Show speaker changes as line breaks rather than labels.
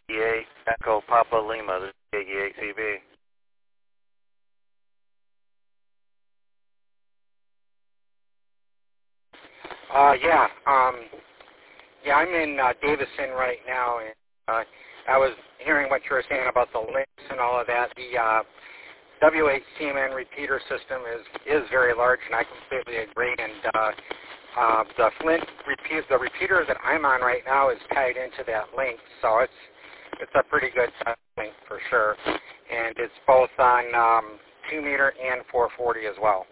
KG8 Echo Papa Lima. This is KG8CB.
Yeah, I'm in Davison right now, and I was hearing what you were saying about the links and all of that. The W8CMN repeater system is very large, and I completely agree. And the Flint repeater that I'm on right now is tied into that link, so it's a pretty good link for sure. And it's both on 2 meter and 440 as well.